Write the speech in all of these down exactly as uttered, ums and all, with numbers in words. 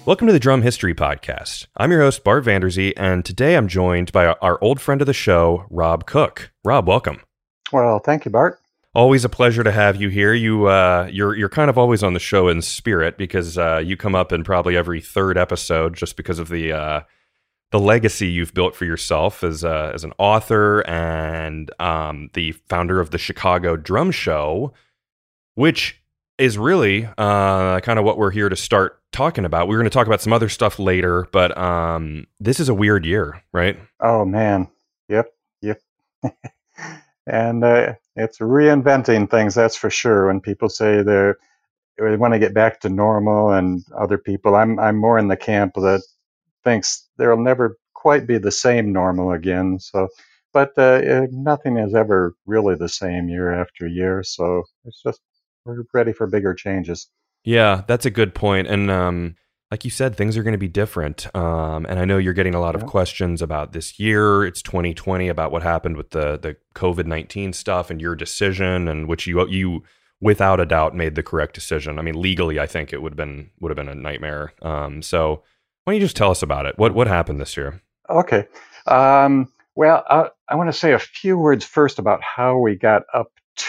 Welcome to the Drum History Podcast. I'm your host, Bart Vanderzee, and today I'm joined by our, our old friend of the show, Rob Cook. Rob, welcome. Well, thank you, Bart. Always a pleasure to have you here. You, uh, you're you're kind of always on the show in spirit because uh, you come up in probably every third episode just because of the uh, the legacy you've built for yourself as uh, as an author and um, the founder of the Chicago Drum Show, which is really uh, kind of what we're here to start talking about. We're going to talk about some other stuff later, but um, this is a weird year, right? Oh, man. Yep, yep. and uh, it's reinventing things, that's for sure. When people say they're, they want to get back to normal and other people, I'm, I'm more in the camp that thinks there'll never quite be the same normal again. So, but uh, nothing is ever really the same year after year. So it's just, we're ready for bigger changes. Yeah, that's a good point. And um, like you said, things are going to be different. Um, and I know you're getting a lot of Yeah. questions about this year. It's twenty twenty, about what happened with the the COVID nineteen stuff and your decision, and which you you without a doubt made the correct decision. I mean, legally, I think it would have been would have been a nightmare. Um, so why don't you just tell us about it? What what happened this year? Okay. Um, well, I, I want to say a few words first about how we got up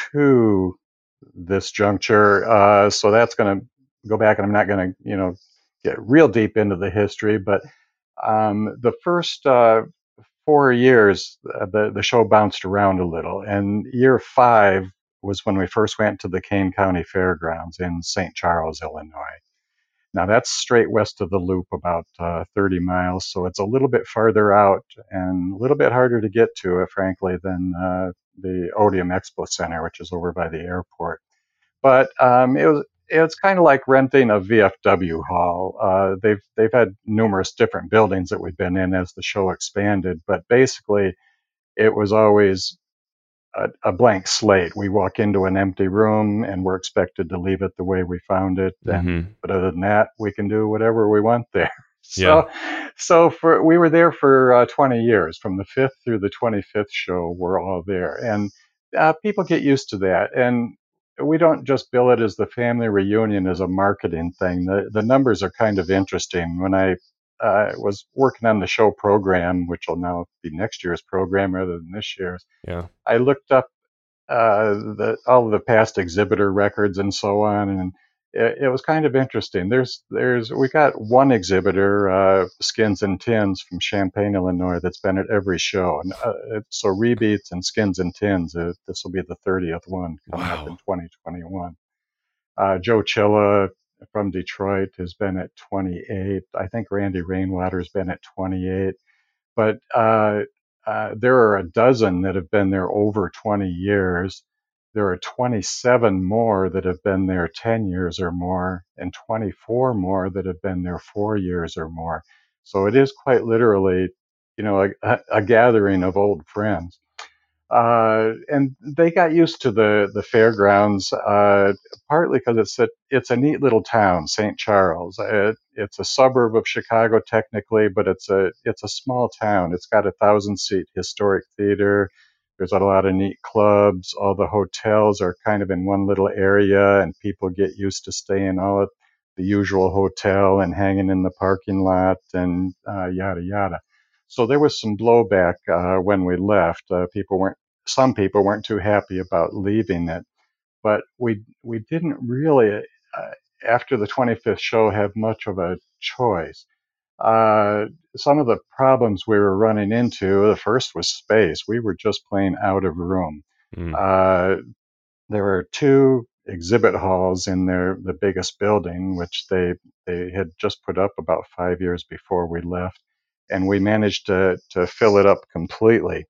to this juncture. Uh, so that's going to go back, and I'm not going to, you know, get real deep into the history, but um, the first uh, four years, uh, the the show bounced around a little, and year five was when we first went to the Kane County Fairgrounds in Saint Charles, Illinois. Now that's straight west of the Loop, about uh, thirty miles, so it's a little bit farther out and a little bit harder to get to, uh, frankly, than uh, the Odeum Expo Center, which is over by the airport. But um, it was it's kind of like renting a V F W hall. Uh, they've they've had numerous different buildings that we've been in as the show expanded, but basically it was always a, a blank slate. We walk into an empty room and we're expected to leave it the way we found it. And Mm-hmm. but other than that, we can do whatever we want there. Yeah. So, so for we were there for uh, twenty years, from the fifth through the twenty-fifth show. We're all there, and uh, people get used to that. And we don't just bill it as the family reunion as a marketing thing. The the numbers are kind of interesting. When I uh, was working on the show program, which will now be next year's program rather than this year's, Yeah. I looked up uh, the, all of the past exhibitor records and so on, and it, it was kind of interesting. There's, there's, we got one exhibitor, uh, Skins and Tins from Champaign, Illinois, that's been at every show, and uh, so Rebeats and Skins and Tins. Uh, this will be the thirtieth one coming up in Wow. twenty twenty-one. Uh, Joe Chilla from Detroit has been at twenty-eight. I think Randy Rainwater's been at twenty-eight. But uh, uh, there are a dozen that have been there over twenty years. There are twenty-seven more that have been there ten years or more, and twenty-four more that have been there four years or more. So it is quite literally, you know, a, a gathering of old friends. Uh, and they got used to the the fairgrounds, uh, partly because it's a it's a neat little town, Saint Charles. It, it's a suburb of Chicago technically, but it's a it's a small town. It's got a thousand seat historic theater. There's a lot of neat clubs. All the hotels are kind of in one little area, and people get used to staying all at the usual hotel and hanging in the parking lot and uh, yada yada. So there was some blowback uh, when we left. Uh, people weren't some people weren't too happy about leaving it, but we we didn't really uh, after the twenty-fifth show have much of a choice. Uh, some of the problems we were running into, the first was space. We were just plain out of room. Mm. Uh, there were two exhibit halls in their the biggest building, which they they had just put up about five years before we left, and we managed to to fill it up completely.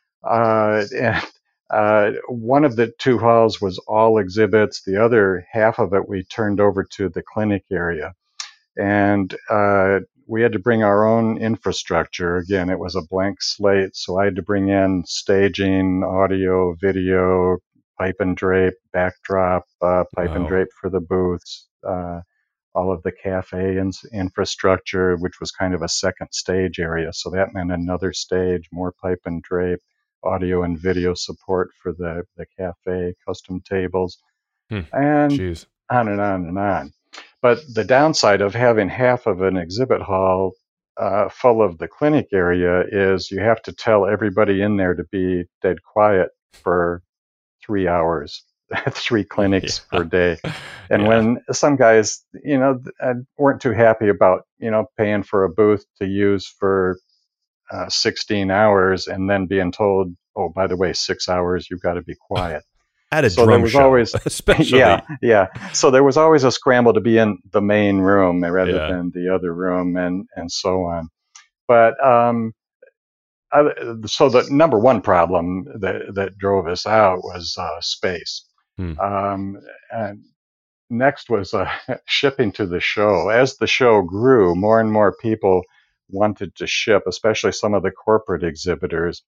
Uh, and uh, one of the two halls was all exhibits. The other half of it we turned over to the clinic area, and uh, we had to bring our own infrastructure. Again, it was a blank slate, so I had to bring in staging, audio, video, pipe and drape, backdrop, uh, pipe and Wow. drape for the booths. Uh, all of the cafe in- infrastructure, which was kind of a second stage area. So that meant another stage, more pipe and drape, audio and video support for the, the cafe, custom tables, Hmm. and Jeez. on and on and on. But the downside of having half of an exhibit hall uh, full of the clinic area is you have to tell everybody in there to be dead quiet for three hours, three clinics Yeah. per day. And Yeah. when some guys, you know, uh, weren't too happy about, you know, paying for a booth to use for uh, sixteen hours and then being told, oh, by the way, six hours, you've got to be quiet. At a So there drum was show, always, yeah, especially. yeah. So there was always a scramble to be in the main room rather Yeah. than the other room, and and so on. But um, I, so the number one problem that that drove us out was uh, space. Hmm. Um, and next was uh, shipping to the show. As the show grew, more and more people wanted to ship, especially some of the corporate exhibitors.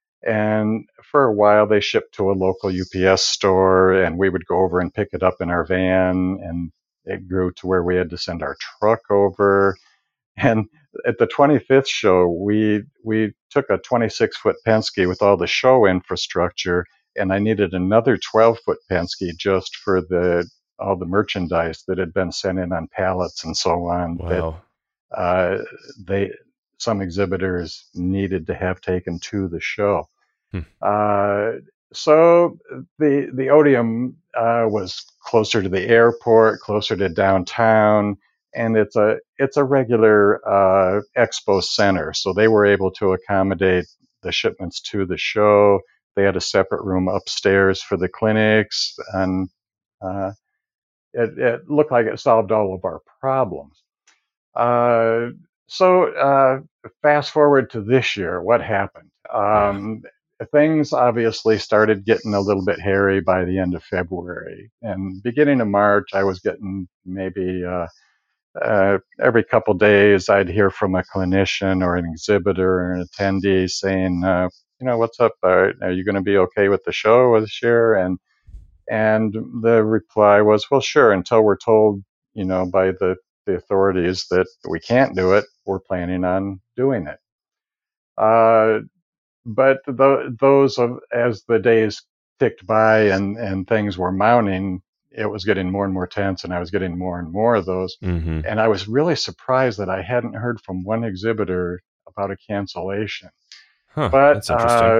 And for a while, they shipped to a local U P S store, and we would go over and pick it up in our van. And it grew to where we had to send our truck over. And at the twenty-fifth show, we we took a twenty-six foot Penske with all the show infrastructure, and I needed another twelve foot Penske just for the all the merchandise that had been sent in on pallets and so on that Wow. uh, they some exhibitors needed to have taken to the show. Hmm. Uh, so the the Odeum uh, was closer to the airport, closer to downtown, and it's a it's a regular uh, expo center. So they were able to accommodate the shipments to the show. They had a separate room upstairs for the clinics, and uh, it, it looked like it solved all of our problems. Uh, so uh, fast forward to this year, what happened? Yeah. Um, things obviously started getting a little bit hairy by the end of February, and beginning of March, I was getting maybe uh, uh, every couple days I'd hear from a clinician or an exhibitor or an attendee saying, uh, you know, what's up? Uh, are you going to be okay with the show this year? And and the reply was, well, sure, until we're told, you know, by the, the authorities that we can't do it, we're planning on doing it. Uh, but the, those, of, as the days ticked by and, and things were mounting, it was getting more and more tense, and I was getting more and more of those. Mm-hmm. And I was really surprised that I hadn't heard from one exhibitor about a cancellation. Huh. But That's interesting. uh,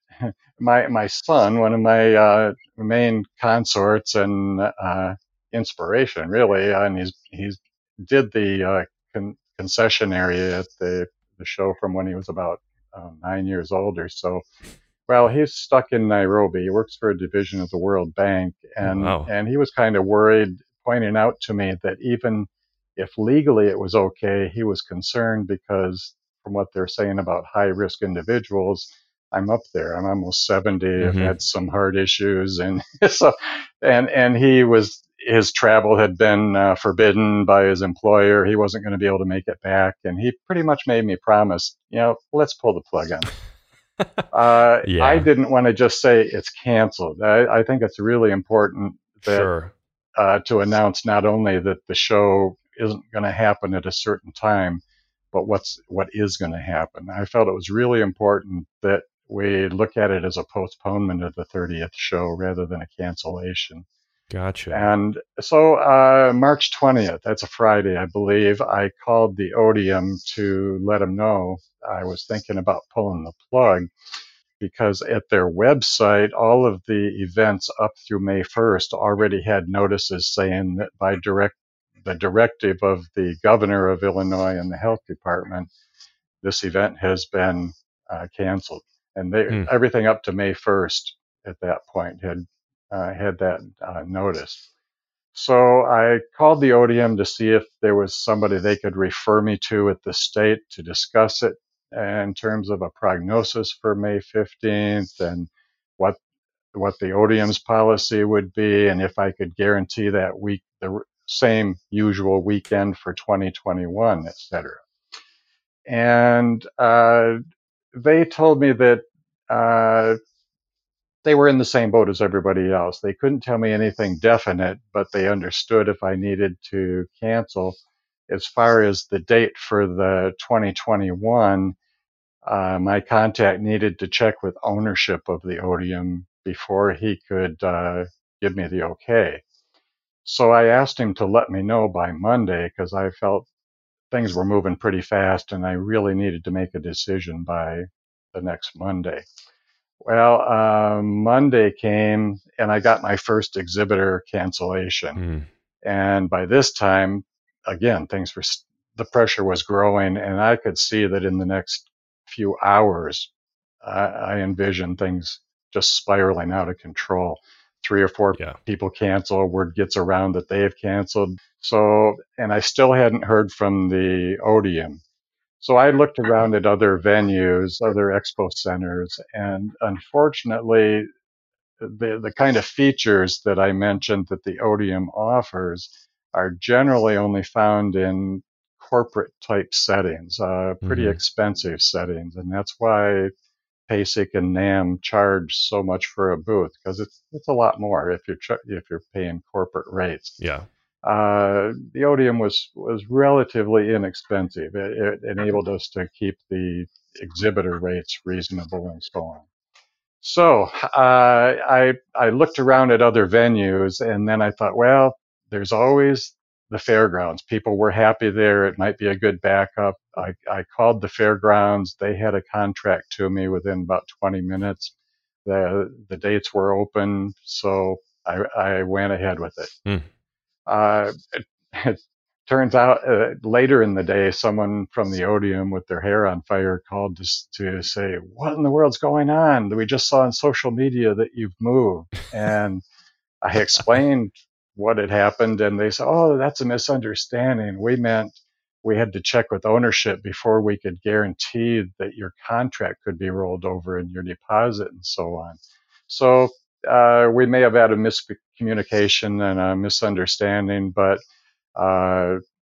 my my son, one of my uh, main consorts and uh, inspiration, really, and he's he's did the uh, con- concession area at the the show from when he was about uh, nine years old or so. Well, he's stuck in Nairobi. He works for a division of the World Bank, Oh, and wow. and he was kind of worried, pointing out to me that even if legally it was okay, he was concerned because from what they're saying about high risk individuals, I'm up there. I'm almost seventy. I've Mm-hmm. had some heart issues, and so and and he was his travel had been uh, forbidden by his employer. He wasn't going to be able to make it back, and he pretty much made me promise, you know, let's pull the plug on this. Uh, I Yeah. didn't want to just say it's canceled. I, I think it's really important that Sure. uh, to announce not only that the show isn't going to happen at a certain time, but what's what is going to happen. I felt it was really important that we look at it as a postponement of the thirtieth show rather than a cancellation. Gotcha. And so uh, March twentieth, that's a Friday, I believe, I called the Odeum to let them know I was thinking about pulling the plug because at their website, all of the events up through May first already had notices saying that by direct the directive of the governor of Illinois and the health department, this event has been uh, canceled. And they, Hmm. everything up to May first at that point had uh, had that uh, notice. So I called the Odeum to see if there was somebody they could refer me to at the state to discuss it in terms of a prognosis for May fifteenth and what what the Odeum's policy would be, and if I could guarantee that week the same usual weekend for twenty twenty-one, et cetera. And uh, they told me that uh, they were in the same boat as everybody else. They couldn't tell me anything definite, but they understood if I needed to cancel. As far as the date for the twenty twenty-one, uh, my contact needed to check with ownership of the Odeum before he could uh, give me the okay. So I asked him to let me know by Monday because I felt things were moving pretty fast and I really needed to make a decision by the next Monday. Well, uh, Monday came and I got my first exhibitor cancellation. Mm. And by this time, again, things were, the pressure was growing, and I could see that in the next few hours, I, I envisioned things just spiraling out of control. Three or four Yeah. people cancel, word gets around that they've canceled. So, and I still hadn't heard from the Odeum. So I looked around at other venues, other expo centers, and unfortunately, the, the kind of features that I mentioned that the Odeum offers are generally only found in corporate type settings, uh, pretty Mm-hmm. expensive settings. And that's why PASIC and NAMM charge so much for a booth, because it's, it's a lot more if you're, ch- if you're paying corporate rates. Yeah. Uh, the Odeum was, was relatively inexpensive. It, it enabled us to keep the exhibitor rates reasonable and so on. So uh, I I looked around at other venues, and then I thought, well, there's always the fairgrounds. People were happy there. It might be a good backup. I, I called the fairgrounds. They had a contract to me within about twenty minutes. The the dates were open, so I, I went ahead with it. Mm. Uh, it, it turns out uh, later in the day, someone from the Odeum with their hair on fire called to, to say, "What in the world's going on? We just saw on social media that you've moved." And I explained what had happened, and they said, "Oh, that's a misunderstanding. We meant we had to check with ownership before we could guarantee that your contract could be rolled over and your deposit and so on." So uh, we may have had a miscommunication and a misunderstanding, but uh,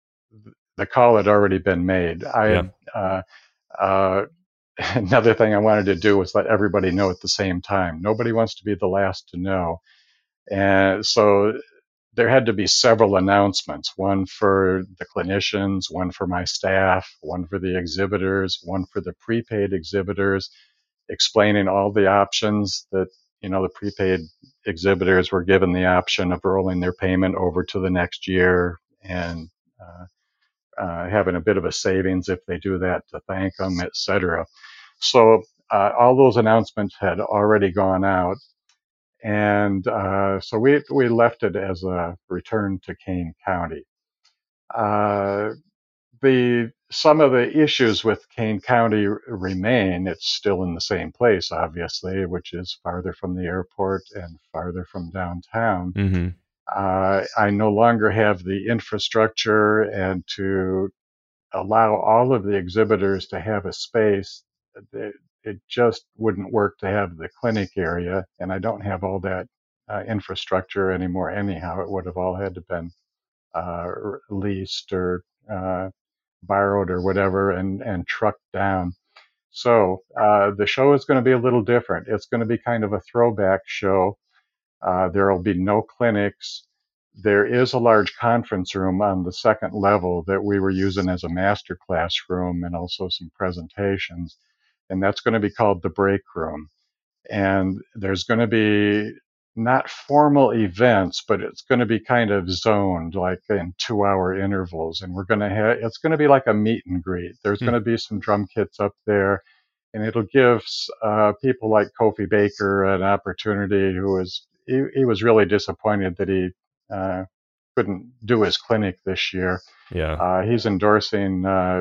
the call had already been made. I Yeah. had uh, uh, another thing I wanted to do was let everybody know at the same time. Nobody wants to be the last to know, and so there had to be several announcements, one for the clinicians, one for my staff, one for the exhibitors, one for the prepaid exhibitors, explaining all the options that, you know, the prepaid exhibitors were given the option of rolling their payment over to the next year and uh, uh, having a bit of a savings if they do that to thank them, et cetera. So uh, all those announcements had already gone out, and uh, so we we left it as a return to Kane County. Uh, the some of the issues with Kane County remain. It's still in the same place, obviously, which is farther from the airport and farther from downtown. Mm-hmm. Uh, I no longer have the infrastructure and to allow all of the exhibitors to have a space. It, it just wouldn't work to have the clinic area, and I don't have all that uh, infrastructure anymore. Anyhow, it would have all had to been uh, leased or uh, borrowed or whatever, and and trucked down. So uh, the show is going to be a little different. It's going to be kind of a throwback show. Uh, there will be no clinics. There is a large conference room on the second level that we were using as a master classroom and also some presentations. And that's going to be called the break room. And there's going to be not formal events, but it's going to be kind of zoned like in two hour intervals. And we're going to have, it's going to be like a meet and greet. There's Hmm. going to be some drum kits up there, and it'll give uh, people like Kofi Baker an opportunity who was, he, he was really disappointed that he uh, couldn't do his clinic this year. Yeah. Uh, he's endorsing uh,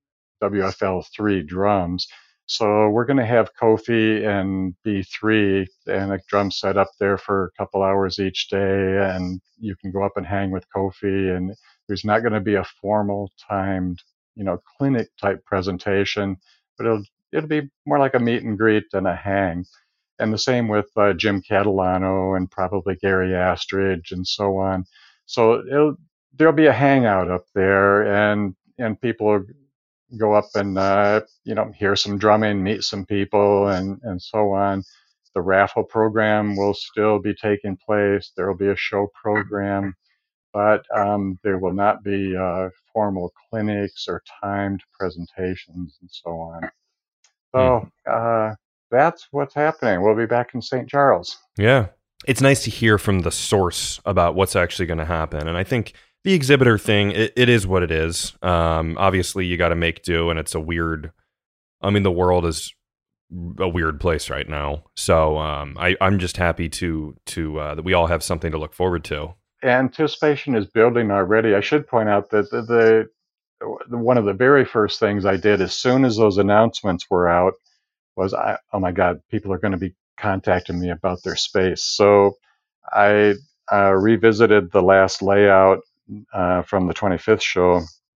W F L three drums. So we're going to have Kofi and B three and a drum set up there for a couple hours each day, and you can go up and hang with Kofi. And there's not going to be a formal timed, you know, clinic type presentation, but it'll it'll be more like a meet and greet than a hang. And the same with uh, Jim Catalano and probably Gary Astridge and so on. So it'll, there'll be a hangout up there, and and people go up and uh, you know, hear some drumming, meet some people, and and so on. The raffle program will still be taking place. There will be a show program, but um, there will not be uh, formal clinics or timed presentations and so on. Hmm. So uh, that's what's happening. We'll be back in Saint Charles. Yeah. it's nice to hear from the source about what's actually going to happen. And I think the exhibitor thing, it, it is what it is. Um, obviously, you got to make do, and it's a weird. I mean, the world is a weird place right now. So um, I, I'm just happy to to uh, that we all have something to look forward to. Anticipation is building already. I should point out that the, the one of the very first things I did as soon as those announcements were out was, I, oh my God, people are going to be contacting me about their space. So I uh, revisited the last layout uh, from the twenty-fifth show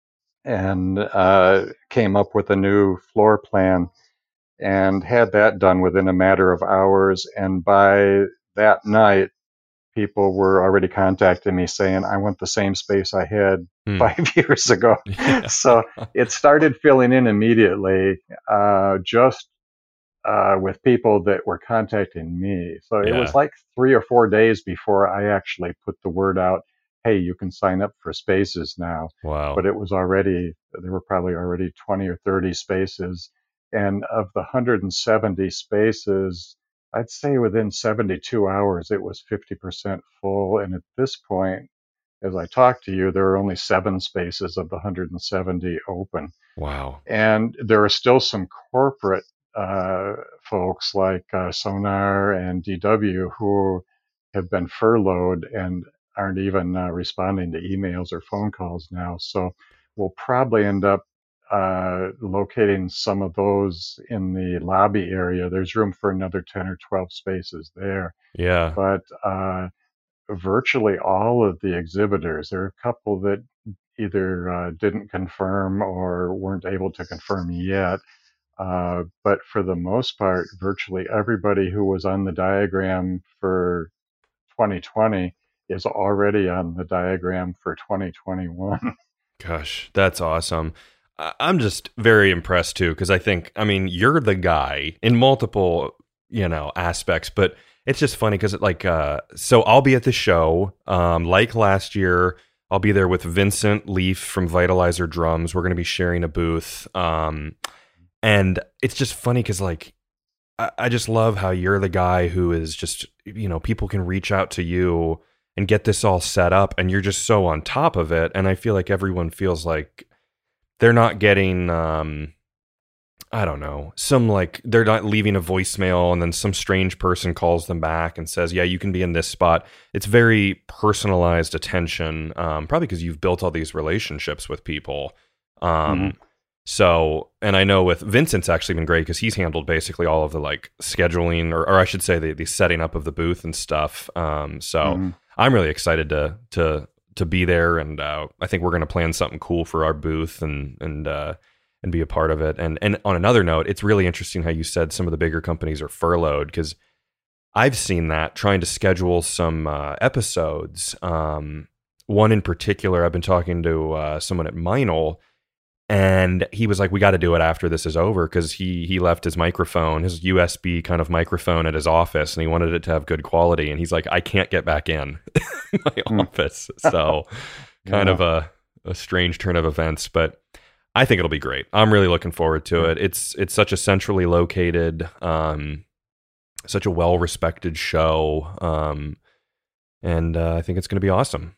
and uh, came up with a new floor plan and had that done within a matter of hours. And by that night, people were already contacting me saying, I want the same space I had Hmm. five years ago. Yeah. So it started filling in immediately, uh, just uh, with people that were contacting me. So it was Yeah. like three or four days before I actually put the word out, hey, you can sign up for spaces now. Wow. But it was already, there were probably already twenty or thirty spaces. And of the one hundred seventy spaces, I'd say within seventy-two hours, it was fifty percent full. And at this point, as I talk to you, there are only seven spaces of the one hundred seventy open. Wow. And there are still some corporate uh, folks like uh, Sonar and D W who have been furloughed and aren't even uh, responding to emails or phone calls now. So we'll probably end up uh, locating some of those in the lobby area. There's room for another ten or twelve spaces there. Yeah. But uh, virtually all of the exhibitors, there are a couple that either uh, didn't confirm or weren't able to confirm yet. Uh, but for the most part, virtually everybody who was on the diagram for twenty twenty is already on the diagram for twenty twenty-one. Gosh, that's awesome. I- I'm just very impressed too, because I think, I mean, you're the guy in multiple, you know, aspects, but it's just funny because it like, uh, so I'll be at the show, um, like last year. I'll be there with Vincent Leaf from Vitalizer Drums. We're going to be sharing a booth. Um, and it's just funny because like, I, I just love how you're the guy who is just, you know, people can reach out to you and get this all set up and you're just so on top of it. And I feel like everyone feels like they're not getting, um, I don't know, some like they're not leaving a voicemail and then some strange person calls them back and says, yeah, you can be in this spot. It's very personalized attention, um, probably because you've built all these relationships with people. Um, mm-hmm. So, and I know with Vincent's actually been great because he's handled basically all of the like scheduling or, or I should say the, the setting up of the booth and stuff. Um, so mm-hmm. I'm really excited to, to, to be there. And uh, I think we're going to plan something cool for our booth and, and, uh, and be a part of it. And and on another note, it's really interesting how you said some of the bigger companies are furloughed because I've seen that trying to schedule some uh, episodes. Um, one in particular, I've been talking to uh, someone at Meinl, and he was like, we got to do it after this is over because he he left his microphone, his U S B kind of microphone at his office, and he wanted it to have good quality. And he's like, I can't get back in my mm. office. So kind yeah. of a, a strange turn of events, but I think it'll be great. I'm really looking forward to it. It's it's such a centrally located, um, such a well-respected show, um, and uh, I think it's going to be awesome.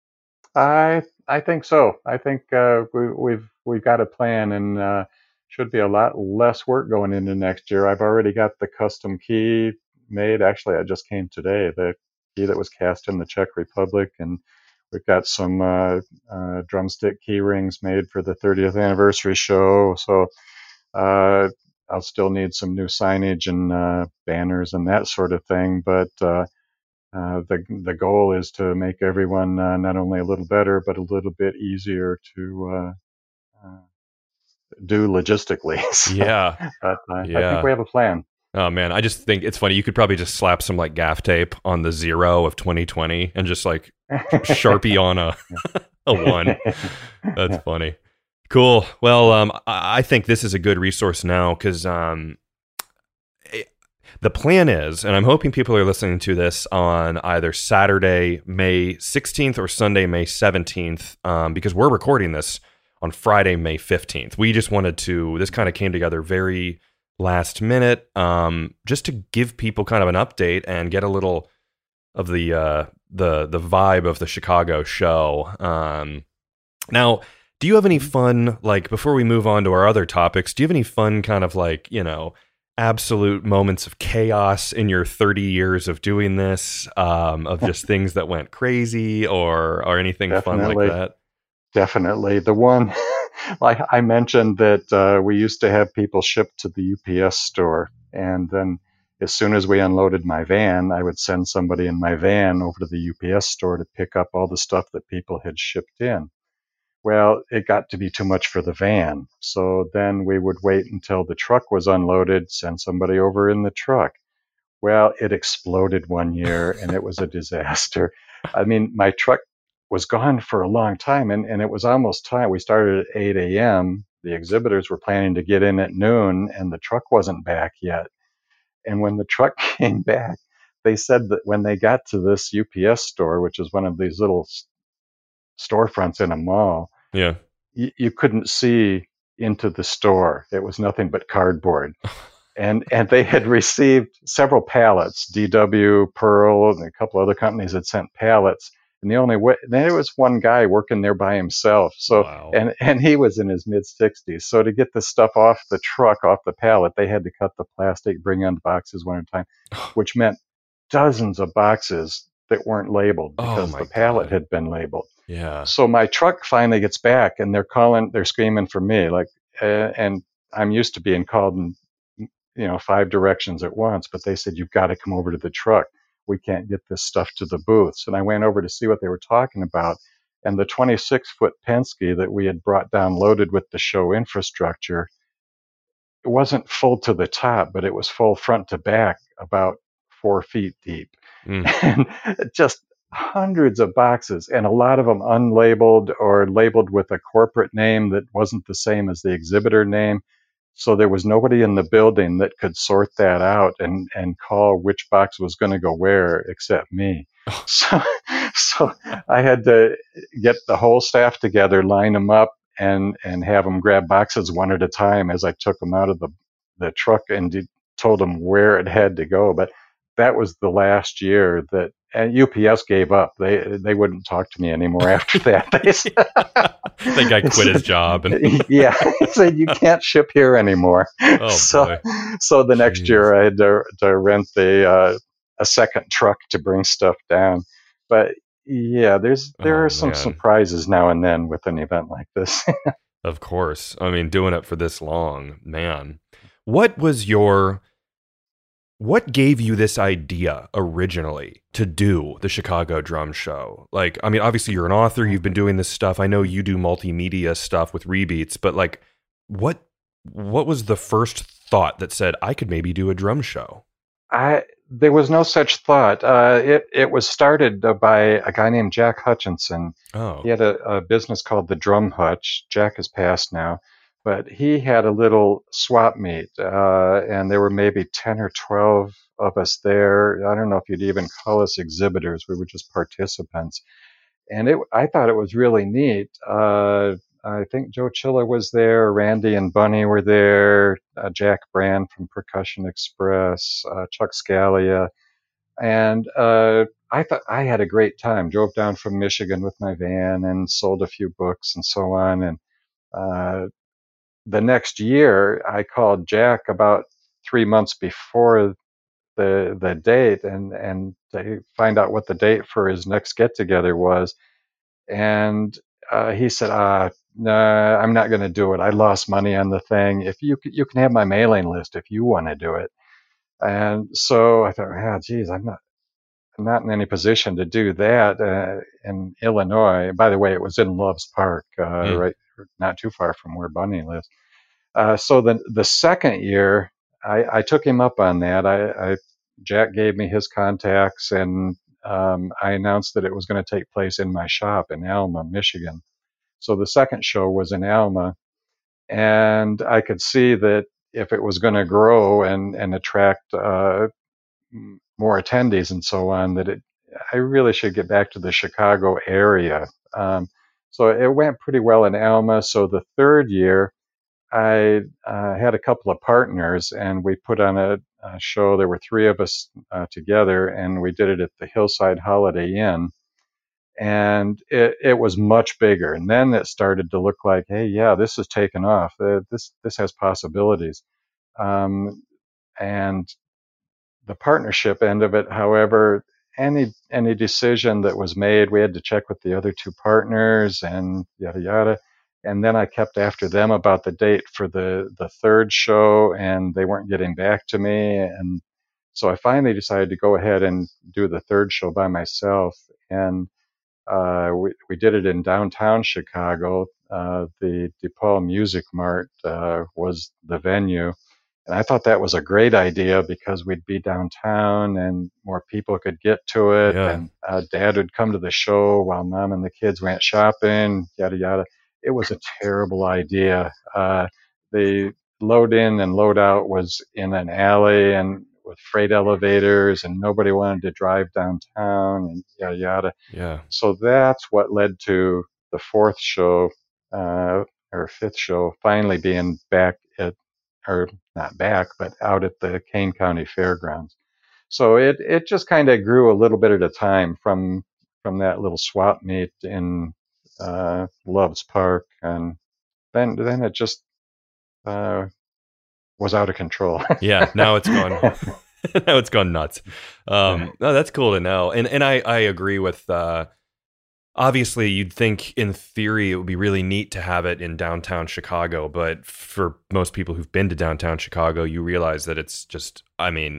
I I think so. I think uh, we, we've we've got a plan, and uh, should be a lot less work going into next year. I've already got the custom key made. Actually, I just came today. The key that was cast in the Czech Republic, and we've got some uh, uh, drumstick key rings made for the thirtieth anniversary show. So uh, I'll still need some new signage and uh, banners and that sort of thing. But uh, uh, the the goal is to make everyone uh, not only a little better, but a little bit easier to uh, uh, do logistically. So, yeah. But uh, yeah. I think we have a plan. Oh man, I just think it's funny. You could probably just slap some like gaff tape on the zero of twenty twenty and just like Sharpie on a a one. That's funny. Cool. Well, um, I think this is a good resource now because um, it, the plan is, and I'm hoping people are listening to this on either Saturday, May sixteenth or Sunday, May seventeenth, um, because we're recording this on Friday, May fifteenth. We just wanted to, this kind of came together very last minute, um, just to give people kind of an update and get a little of the uh, the the vibe of the Chicago show. Um, now, do you have any fun, like, before we move on to our other topics, do you have any fun kind of like, you know, absolute moments of chaos in your thirty years of doing this, um, of just things that went crazy or or anything fun like Definitely, that? definitely. The one, like I mentioned, that uh, we used to have people shipped to the U P S store, and then as soon as we unloaded my van, I would send somebody in my van over to the U P S store to pick up all the stuff that people had shipped in. Well, it got to be too much for the van. So then we would wait until the truck was unloaded, send somebody over in the truck. Well, it exploded one year and it was a disaster. I mean, my truck was gone for a long time, and, and it was almost time. We started at eight a.m. The exhibitors were planning to get in at noon, and the truck wasn't back yet. And when the truck came back, they said that when they got to this U P S store, which is one of these little storefronts in a mall, Yeah. you, you couldn't see into the store. It was nothing but cardboard. And and they had received several pallets. D W, Pearl, and a couple other companies had sent pallets. And the only way, there was one guy working there by himself. So, Wow. and and he was in his mid sixties. So to get the stuff off the truck, off the pallet, they had to cut the plastic, bring on the boxes one at a time, which meant dozens of boxes that weren't labeled Oh because my the pallet God. had been labeled. Yeah. So my truck finally gets back, and they're calling, they're screaming for me, like, uh, and I'm used to being called in, you know, five directions at once. But they said, you've got to come over to the truck. We can't get this stuff to the booths. And I went over to see what they were talking about. And the twenty-six foot Penske that we had brought down loaded with the show infrastructure, it wasn't full to the top, but it was full front to back, about four feet deep. Mm. And just hundreds of boxes, and a lot of them unlabeled or labeled with a corporate name that wasn't the same as the exhibitor name. So there was nobody in the building that could sort that out and, and call which box was going to go where except me. So, so I had to get the whole staff together, line them up, and and have them grab boxes one at a time as I took them out of the the truck and de- told them where it had to go. But that was the last year that, and U P S gave up. They they wouldn't talk to me anymore after that. They said, That guy they quit his said, job and yeah, he said you can't ship here anymore. oh So boy. so the next Jeez. year I had to, to rent the uh, a second truck to bring stuff down. But yeah, there's there Oh are some man. surprises now and then with an event like this. Of course. I mean, doing it for this long, man. What was your what gave you this idea originally to do the Chicago Drum Show? Like, I mean, obviously you're an author, you've been doing this stuff. I know you do multimedia stuff with Rebeats, but like what what was the first thought that said I could maybe do a drum show? I There was no such thought. Uh, it it was started uh, by a guy named Jack Hutchinson. He Oh. had a, a business called the Drum Hutch. Jack has passed now, but he had a little swap meet, uh, and there were maybe ten or twelve of us there. I don't know if you'd even call us exhibitors. We were just participants, and it I thought it was really neat. Uh, I think Joe Chilla was there, Randy and Bunny were there, uh, Jack Brand from Percussion Express, uh, Chuck Scalia, and uh, I thought I had a great time. Drove down from Michigan with my van and sold a few books and so on. And uh, the next year, I called Jack about three months before the the date, and and to find out what the date for his next get together was. And uh, he said, uh, "No, nah, I'm not going to do it. I lost money on the thing. If you you can have my mailing list if you want to do it." And so I thought, "Ah, geez, I'm not I'm not in any position to do that uh, in Illinois." By the way, it was in Loves Park, uh, Mm. right, not too far from where Bunny lives. Uh, so the the second year, I, I took him up on that. I, I Jack gave me his contacts, and um, I announced that it was going to take place in my shop in Alma, Michigan. So the second show was in Alma, and I could see that if it was going to grow and and attract uh, more attendees and so on, that it I really should get back to the Chicago area. Um, so it went pretty well in Alma. So the third year, I uh, had a couple of partners, and we put on a, uh, show. There were three of us uh, together, and we did it at the Hillside Holiday Inn. And it, it was much bigger. And then it started to look like, hey, yeah, this is taking off. Uh, this this has possibilities. Um, and the partnership end of it, however, any any decision that was made, we had to check with the other two partners and yada yada. And then I kept after them about the date for the the third show, and they weren't getting back to me. And so I finally decided to go ahead and do the third show by myself. And uh, we we did it in downtown Chicago. Uh, the DePaul Music Mart uh, was the venue. And I thought that was a great idea because we'd be downtown and more people could get to it. Yeah. And uh, dad would come to the show while mom and the kids went shopping, yada, yada. It was a terrible idea. Uh, the load in and load out was in an alley and with freight elevators, and nobody wanted to drive downtown and yada, yada. Yeah. So that's what led to the fourth show, uh, or fifth show, finally being back at, or not back, but out at the Kane County Fairgrounds. So it it just kind of grew a little bit at a time from from that little swap meet in uh, Loves Park, and then then it just uh, was out of control. Yeah, now it's gone. Now it's gone nuts. Um, no, that's cool to know, and and I I agree with. Uh, Obviously, you'd think in theory it would be really neat to have it in downtown Chicago, but for most people who've been to downtown Chicago, you realize that it's just, I mean,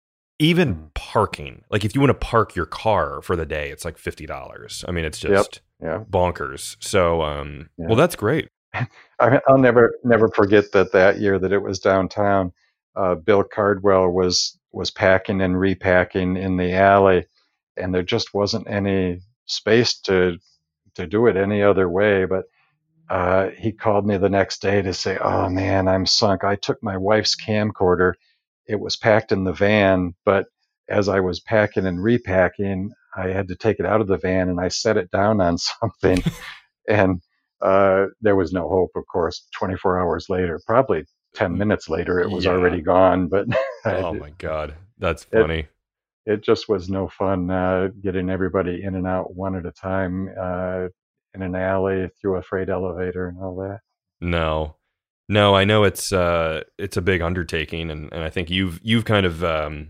even parking, like if you want to park your car for the day, it's like fifty dollars. I mean, it's just Yep. Yeah. bonkers. So, um, Yeah. well, that's great. I, I'll never never forget that that year that it was downtown, uh, Bill Cardwell was was packing and repacking in the alley, and there just wasn't any space to to do it any other way. But uh, he called me the next day to say, "Oh man, I'm sunk. I took my wife's camcorder. It was packed in the van, but as I was packing and repacking, I had to take it out of the van and I set it down on something, and uh, there was no hope. Of course, twenty-four hours later, probably ten minutes later, it was Yeah. already gone. But Oh my God, that's funny. It, it just was no fun uh, getting everybody in and out one at a time uh, in an alley through a freight elevator and all that. No, no, I know it's uh, it's a big undertaking, and, and I think you've you've kind of um,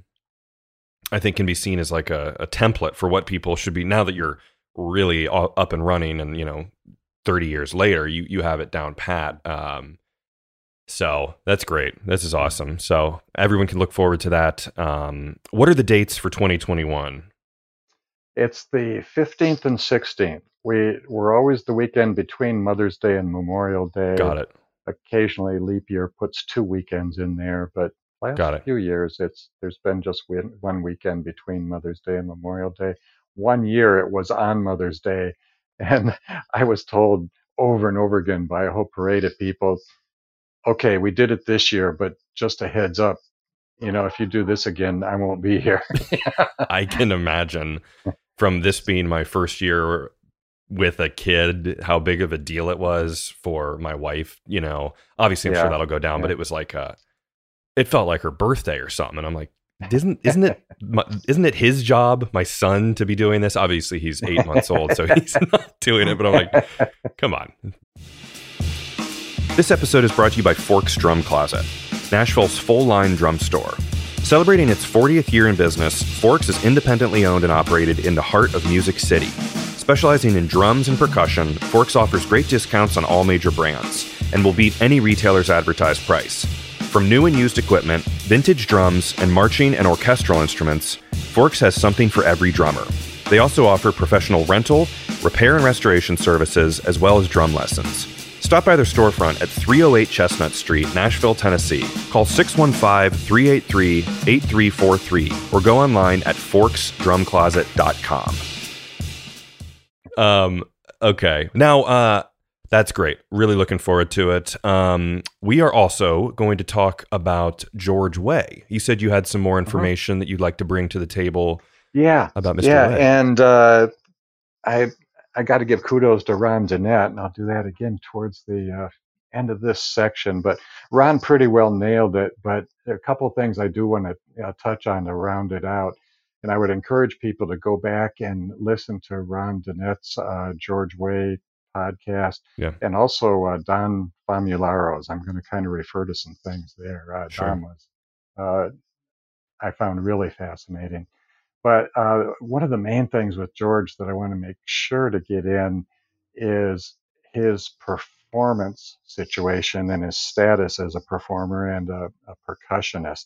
I think can be seen as like a, a template for what people should be now that you're really all up and running, and you know, thirty years later, you you have it down pat. Um, so that's great. This is awesome. So everyone can look forward to that. Um, what are the dates for twenty twenty-one? It's the fifteenth and sixteenth. We, we're always the weekend between Mother's Day and Memorial Day. Got it. Occasionally, leap year puts two weekends in there, but last Got it. few years, it's there's been just one weekend between Mother's Day and Memorial Day. One year, it was on Mother's Day, and I was told over and over again by a whole parade of people, okay, we did it this year, but just a heads up, you know, if you do this again, I won't be here. I can imagine from this being my first year with a kid, how big of a deal it was for my wife. You know, obviously I'm Yeah. sure that'll go down, Yeah. but it was like, uh, it felt like her birthday or something. And I'm like, isn't, isn't it, my, isn't it his job, my son, to be doing this? Obviously he's eight months old, so he's not doing it, but I'm like, come on. This episode is brought to you by Forks Drum Closet, Nashville's full-line drum store. Celebrating its fortieth year in business, Forks is independently owned and operated in the heart of Music City. Specializing in drums and percussion, Forks offers great discounts on all major brands and will beat any retailer's advertised price. From new and used equipment, vintage drums, and marching and orchestral instruments, Forks has something for every drummer. They also offer professional rental, repair and restoration services, as well as drum lessons. Stop by their storefront at three oh eight Chestnut Street, Nashville, Tennessee. Call six one five, three eight three, eight three four three or go online at forks drum closet dot com. Um, okay. Now, uh, that's great. Really looking forward to it. Um, we are also going to talk about George Way. You said you had some more information uh-huh. that you'd like to bring to the table. Yeah. About Mister Yeah. Way. And, uh, I, I got to give kudos to Ron Jeanette, and I'll do that again towards the uh, end of this section, but Ron pretty well nailed it. But there are a couple of things I do want to uh, touch on to round it out. And I would encourage people to go back and listen to Ron Danette's uh, George Way podcast, Yeah. and also uh, Don Famularo's. I'm going to kind of refer to some things there. Uh, Sure. Don was, uh, I found really fascinating. But uh, one of the main things with George that I want to make sure to get in is his performance situation and his status as a performer and a, a percussionist.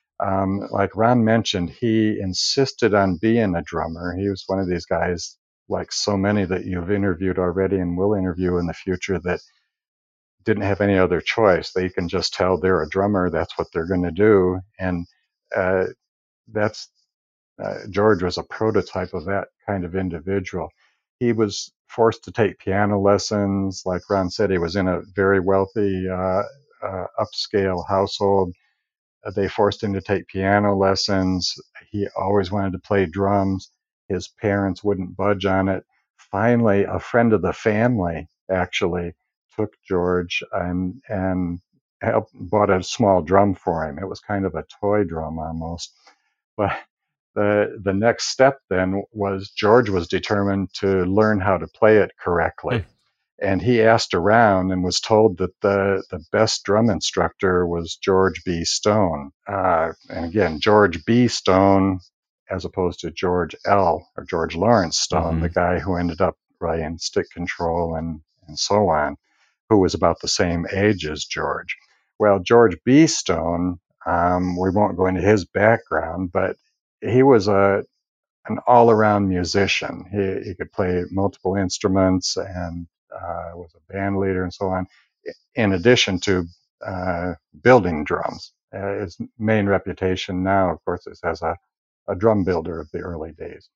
Um, like Ron mentioned, he insisted on being a drummer. He was one of these guys, like so many that you've interviewed already and will interview in the future, that didn't have any other choice. They can just tell they're a drummer. That's what they're going to do. And uh, that's uh, George was a prototype of that kind of individual. He was forced to take piano lessons. Like Ron said, he was in a very wealthy, uh, uh, upscale household. Uh, they forced him to take piano lessons. He always wanted to play drums. His parents wouldn't budge on it. Finally, a friend of the family actually took George and and helped, bought a small drum for him. It was kind of a toy drum almost. But the the next step then was George was determined to learn how to play it correctly. Hmm. And he asked around and was told that the, the best drum instructor was George B. Stone. Uh, and again, George B. Stone, as opposed to George L. or George Lawrence Stone, Mhm. the guy who ended up writing Stick Control and, and so on, who was about the same age as George. Well, George B. Stone, um, we won't go into his background, but he was a an all-around musician. He, he could play multiple instruments and uh, was a band leader and so on, in addition to uh, building drums. Uh, his main reputation now, of course, is as a, a drum builder of the early days.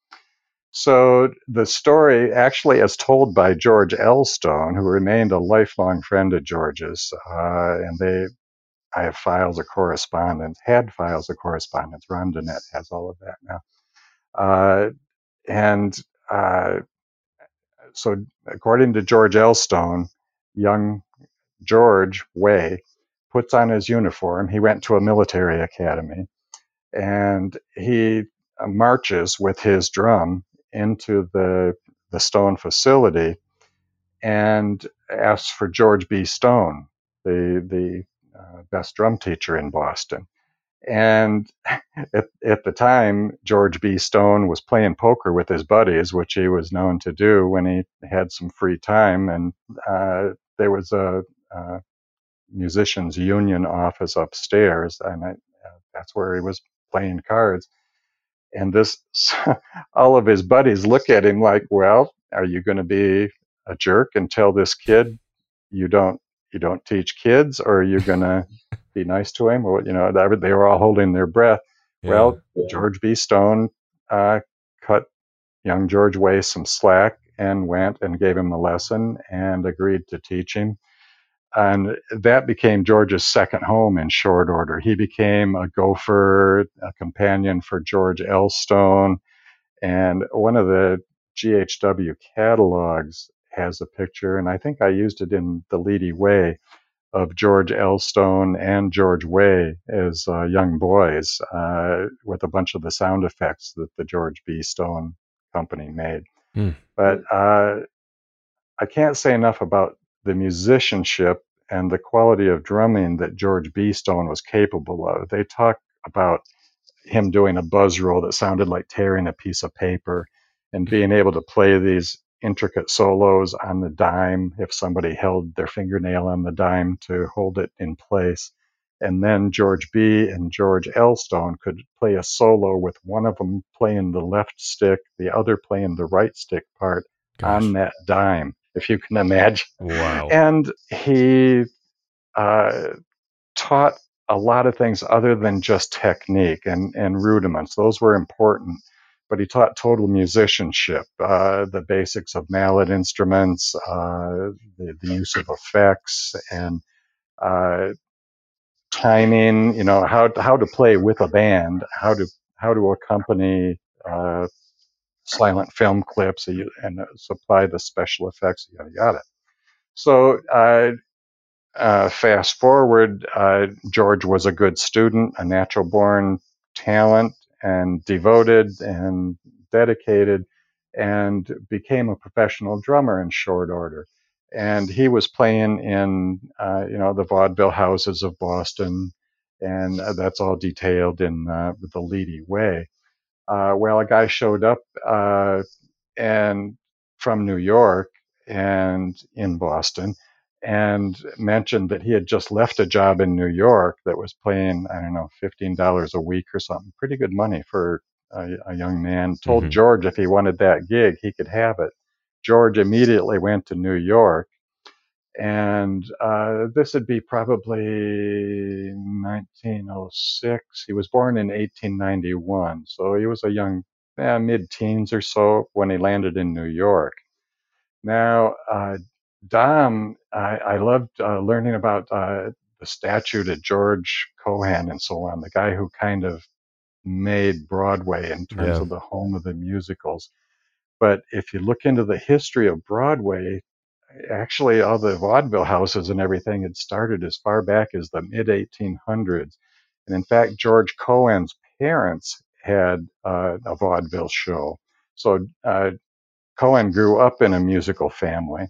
So the story actually is told by George L. Stone, who remained a lifelong friend of George's, uh, and they I have files of correspondence, had files of correspondence. Ron Danette has all of that now. Uh, and uh, so, according to George L. Stone, young George Way puts on his uniform. He went to a military academy, and he uh, marches with his drum into the the Stone facility and asks for George B. Stone, the the uh, best drum teacher in Boston. And at, at the time, George B. Stone was playing poker with his buddies, which he was known to do when he had some free time. And uh, there was a, a musicians' union office upstairs, and I, uh, that's where he was playing cards. And this, all of his buddies look at him like, "Well, are you going to be a jerk and tell this kid you don't you don't teach kids, or are you going to be nice to him?" Or, you know, they were all holding their breath. Yeah. Well, George B. Stone uh, cut young George Way some slack and went and gave him a lesson and agreed to teach him. And that became George's second home in short order. He became a gopher, a companion for George L. Stone. And one of the G H W catalogs has a picture, and I think I used it in The Leedy Way, of George L. Stone and George Way as uh, young boys, uh, with a bunch of the sound effects that the George B. Stone company made. Hmm. But uh, I can't say enough about the musicianship and the quality of drumming that George B. Stone was capable of. They talk about him doing a buzz roll that sounded like tearing a piece of paper, and being able to play these intricate solos on the dime if somebody held their fingernail on the dime to hold it in place. And then George B. and George L. Stone could play a solo with one of them playing the left stick, the other playing the right stick part Gosh. on that dime, if you can imagine. Wow. And he uh, taught a lot of things other than just technique and, and rudiments. Those were important, but he taught total musicianship, uh, the basics of mallet instruments, uh, the, the use of effects, and uh, timing. You know, how how to play with a band, how to how to accompany uh, silent film clips, and uh, supply the special effects. Yada yada. So. Uh, uh, fast forward, uh, George was a good student, a natural born talent, and devoted and dedicated, and became a professional drummer in short order. And he was playing in, uh, you know, the vaudeville houses of Boston, and uh, that's all detailed in uh, the Leedy Way. Uh, well, a guy showed up uh, and from New York and in Boston, and mentioned that he had just left a job in New York that was paying, I don't know, fifteen dollars a week or something, pretty good money for a, a young man. Told Hmm. George if he wanted that gig, he could have it. George immediately went to New York, and uh, this would be probably nineteen oh six. He was born in eighteen ninety-one, so he was a young, eh, mid-teens or so when he landed in New York. Now, uh, Dom, I, I loved uh, learning about uh, the statue to George Cohan and so on, the guy who kind of made Broadway in terms Yeah. of the home of the musicals. But if you look into the history of Broadway, actually all the vaudeville houses and everything had started as far back as the mid eighteen hundreds. And in fact, George Cohan's parents had uh, a vaudeville show. So uh, Cohan grew up in a musical family,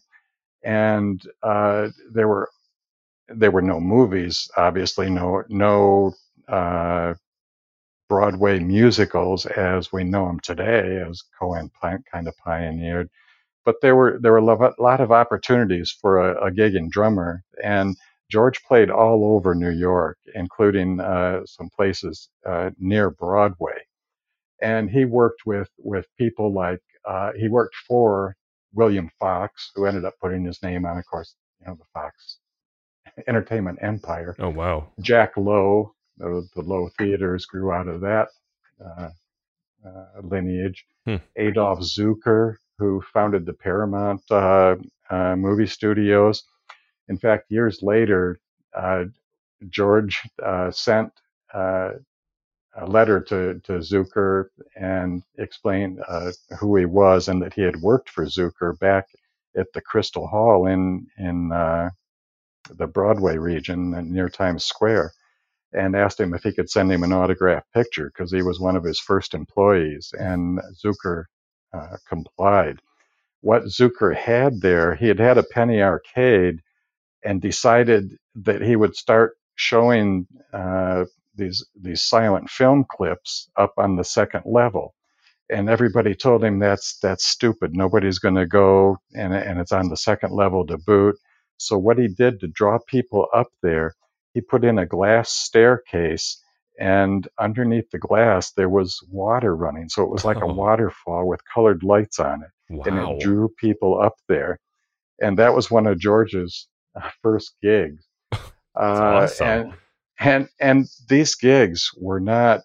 and uh, there were there were no movies, obviously, no no uh, Broadway musicals as we know them today, as Cohan kind of pioneered. But there were there were a lot of opportunities for a, a gigging drummer, and George played all over New York, including uh, some places uh, near Broadway. And he worked with with people like uh, he worked for William Fox, who ended up putting his name on, of course, you know, the Fox Entertainment Empire. Oh, wow. Jack Lowe, the, the Lowe Theaters grew out of that uh, uh, lineage. Hmm. Adolf Zucker, who founded the Paramount uh, uh, movie studios. In fact, years later, uh, George uh, sent uh, a letter to, to Zucker and explained uh, who he was and that he had worked for Zucker back at the Crystal Hall in in uh, the Broadway region near Times Square, and asked him if he could send him an autographed picture because he was one of his first employees. And Zucker uh, complied. What Zucker had there, he had had a penny arcade and decided that he would start showing uh, these these silent film clips up on the second level. And everybody told him that's that's stupid. Nobody's going to go, and and it's on the second level to boot. So what he did to draw people up there, he put in a glass staircase, and underneath the glass there was water running. So it was like a Oh, waterfall with colored lights on it, and it wow. drew people up there. And that was one of George's uh, first gigs. It's Uh, awesome. and and and these gigs were not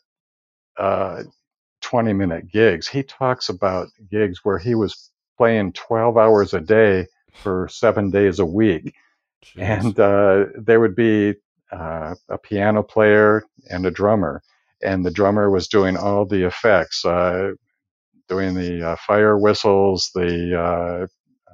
uh, twenty minute gigs. He talks about gigs where he was playing twelve hours a day for seven days a week. Jeez. And uh, there would be uh, a piano player and a drummer. And the drummer was doing all the effects, uh, doing the uh, fire whistles, the uh,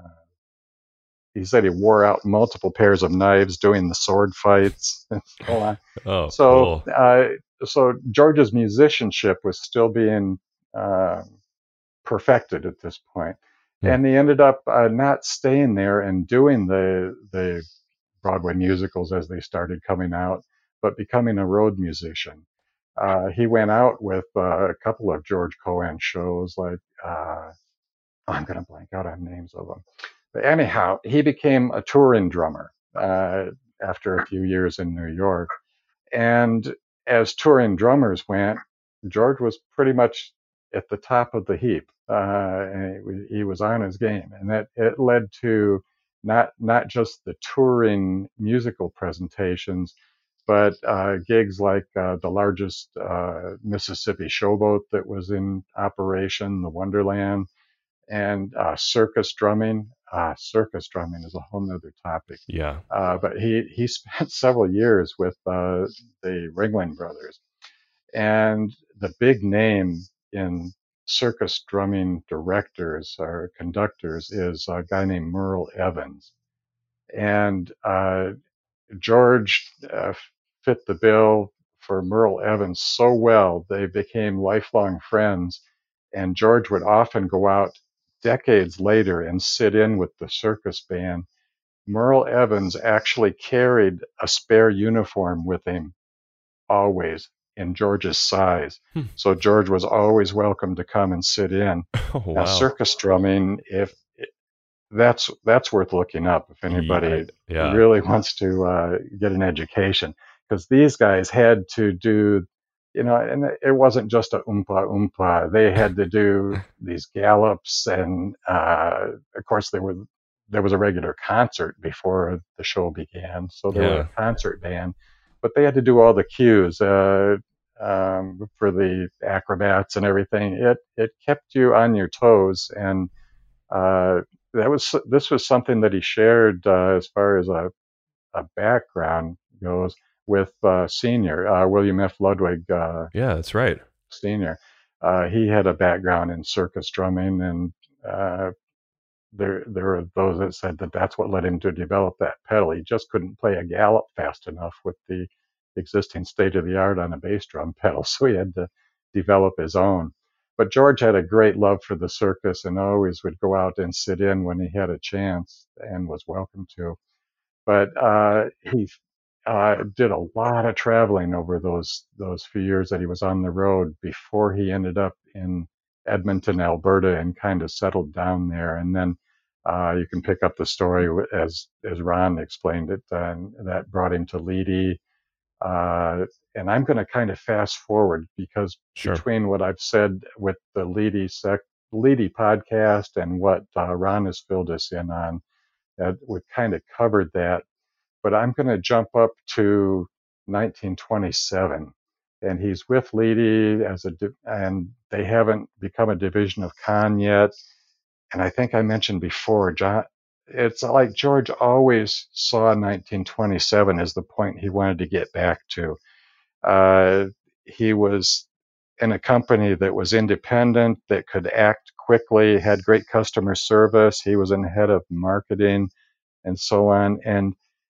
he said he wore out multiple pairs of knives doing the sword fights and so on. Oh, So, cool. uh, so George's musicianship was still being uh, perfected at this point, Hmm. and he ended up uh, not staying there and doing the the Broadway musicals as they started coming out, but becoming a road musician. Uh, he went out with uh, a couple of George Cohan shows, like uh, I'm going to blank out on names of them. But anyhow, he became a touring drummer uh, after a few years in New York. And as touring drummers went, George was pretty much at the top of the heap. Uh, and he was on his game, and that it led to not not just the touring musical presentations, but uh, gigs like uh, the largest uh, Mississippi showboat that was in operation, the Wonderland, and uh, circus drumming. Uh, circus drumming is a whole nother topic. Yeah. Uh, but he, he spent several years with uh, the Ringling Brothers. And the big name in circus drumming directors or conductors is a guy named Merle Evans. And uh, George uh, fit the bill for Merle Evans so well, they became lifelong friends. And George would often go out decades later and sit in with the circus band. Merle Evans actually carried a spare uniform with him always in George's size. Hmm. So George was always welcome to come and sit in. Oh, Now, wow. circus drumming, if that's that's worth looking up if Yeah, I, anybody yeah. really wants to uh, get an education, because these guys had to do, you know, and it wasn't just a oompa oompa. They had to do these gallops, and uh, of course there were there was a regular concert before the show began, so there was Yeah, a concert band, but they had to do all the cues. Uh, um, for the acrobats and everything, it it kept you on your toes, and uh, that was this was something that he shared uh, as far as a, a background goes with uh, Senior uh, William F. Ludwig uh, yeah, that's right. Senior. Uh, he had a background in circus drumming, and uh, there there are those that said that that's what led him to develop that pedal. He just couldn't play a gallop fast enough with the existing state of the art on a bass drum pedal, so he had to develop his own. But George had a great love for the circus and always would go out and sit in when he had a chance and was welcome to. But uh, he uh, did a lot of traveling over those those few years that he was on the road before he ended up in Edmonton, Alberta, and kind of settled down there. And then uh, you can pick up the story as as Ron explained it, and that brought him to Leedy. Uh, and I'm going to kind of fast forward because Sure. between what I've said with the Leedy sec, Leedy podcast and what uh, Ron has filled us in on, that we kind of covered that, but I'm going to jump up to nineteen twenty-seven, and he's with Leedy as a, and they haven't become a division of Kahn yet. And I think I mentioned before, John, it's like George always saw nineteen twenty-seven as the point he wanted to get back to. Uh, he was in a company that was independent, that could act quickly, had great customer service. He was in the head of marketing and so on. And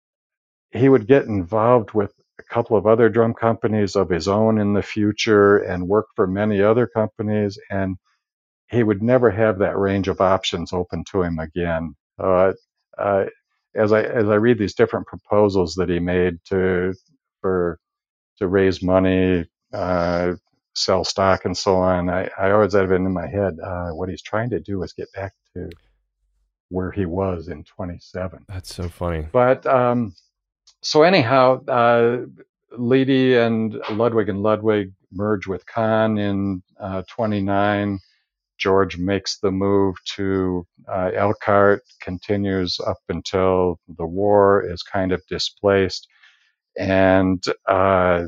he would get involved with a couple of other drum companies of his own in the future and work for many other companies. And he would never have that range of options open to him again. Uh, uh, as I as I read these different proposals that he made to for to raise money, uh, sell stock, and so on, I, I always have it in my head. Uh, what he's trying to do is get back to where he was in twenty-seven. That's so funny. But um, so anyhow, uh, Leedy and Ludwig and Ludwig merge with Kahn in uh, twenty-nine. George makes the move to uh, Elkhart, continues up until the war is kind of displaced. And uh,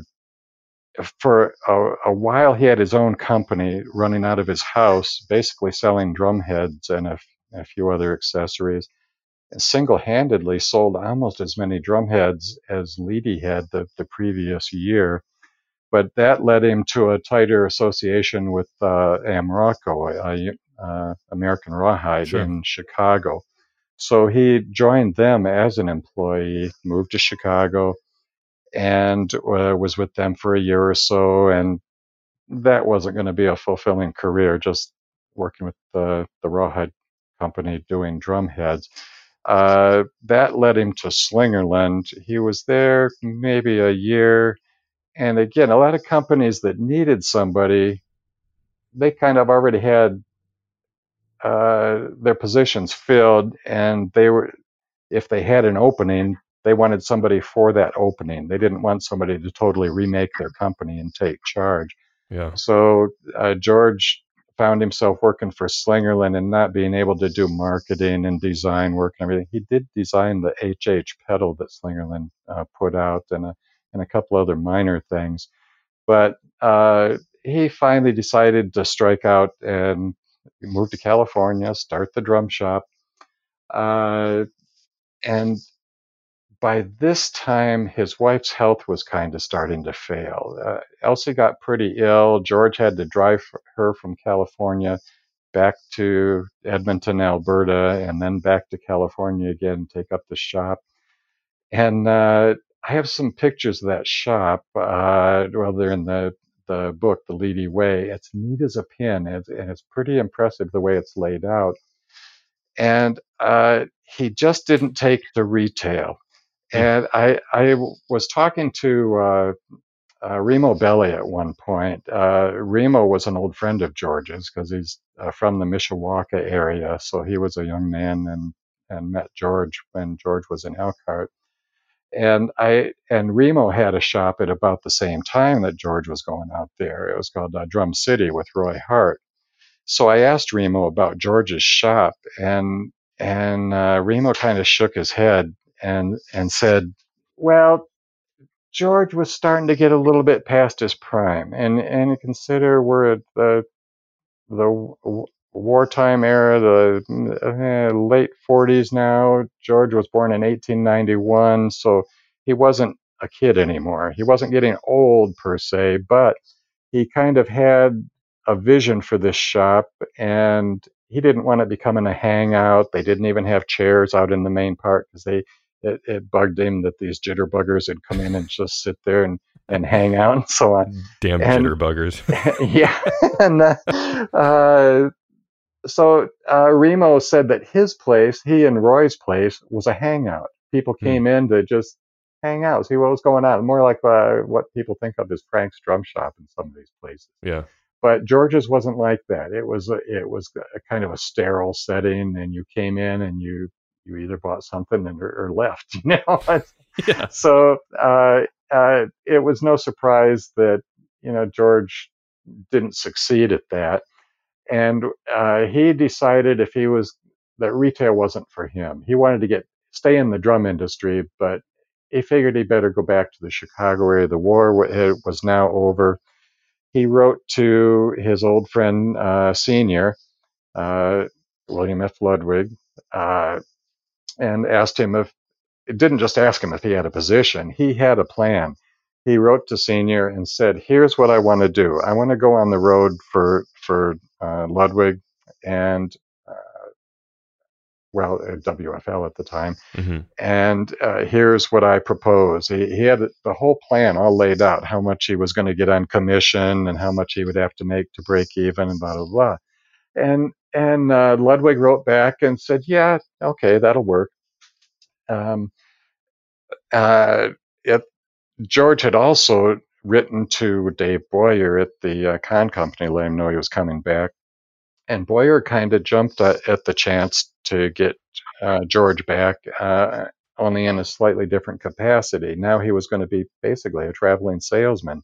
for a, a while, he had his own company running out of his house, basically selling drum heads and a, a few other accessories. And single-handedly sold almost as many drum heads as Leedy had the, the previous year. But that led him to a tighter association with uh, Amraco, uh, uh, American Rawhide Sure. in Chicago. So he joined them as an employee, moved to Chicago, and uh, was with them for a year or so. And that wasn't going to be a fulfilling career, just working with the, the Rawhide company doing drum heads. Uh, that led him to Slingerland. He was there maybe a year. And again, a lot of companies that needed somebody, they kind of already had uh, their positions filled, and they were, if they had an opening, they wanted somebody for that opening. They didn't want somebody to totally remake their company and take charge. Yeah. So uh, George found himself working for Slingerland and not being able to do marketing and design work and everything. He did design the H H pedal that Slingerland uh, put out, and a, and a couple other minor things. But uh, he finally decided to strike out and move to California, start the drum shop. Uh, and by this time, his wife's health was kind of starting to fail. Uh, Elsie got pretty ill. George had to drive her from California back to Edmonton, Alberta, and then back to California again, take up the shop. and uh, I have some pictures of that shop. Uh, well, they're in the the book, The Leedy Way. It's neat as a pin, and it's, and it's pretty impressive the way it's laid out. And uh, he just didn't take to retail. Hmm. And I I was talking to uh, uh, Remo Belli at one point. Uh, Remo was an old friend of George's because he's uh, from the Mishawaka area, so he was a young man and and met George when George was in Elkhart. And I and Remo had a shop at about the same time that George was going out there. It was called uh, Drum City with Roy Hart. So I asked Remo about George's shop, and and uh, Remo kind of shook his head and and said, "Well, George was starting to get a little bit past his prime, and and consider we're at the the wartime era, the uh, late forties now. George was born in eighteen ninety-one, so he wasn't a kid anymore. He wasn't getting old per se, but he kind of had a vision for this shop, and he didn't want it becoming a hangout. They didn't even have chairs out in the main part because they it, it bugged him that these jitterbuggers would come in and just sit there and and hang out and so on. Damn And jitterbuggers. yeah, and uh, uh, so uh, Remo said that his place, he and Roy's place, was a hangout. People Hmm. came in to just hang out, see what was going on. More like uh, what people think of as Frank's Drum Shop in some of these places. Yeah. But George's wasn't like that. It was a, it was a kind of a sterile setting, and you came in and you you either bought something and, or, or left. You know, Yeah. so uh, uh, it was no surprise that you know George didn't succeed at that, and uh, he decided if he was that retail wasn't for him. He wanted to get stay in the drum industry, but he figured he better go back to the Chicago area. The war was now over. He wrote to his old friend uh, Senior, uh, William F. Ludwig, uh, and asked him if it didn't just ask him if he had a position. He had a plan. He wrote to Senior and said, "Here's what I want to do. I want to go on the road for for uh, Ludwig and uh, well, W F L at the time. Mm-hmm. And uh, here's what I propose." He, he had the whole plan all laid out, how much he was going to get on commission and how much he would have to make to break even and blah, blah, blah. And, and uh, Ludwig wrote back and said, "Yeah, okay, that'll work." Um, uh, it, George had also written to Dave Boyer at the uh, Kahn Company, let him know he was coming back. And Boyer kind of jumped at, at the chance to get uh, George back, uh, only in a slightly different capacity. Now he was going to be basically a traveling salesman.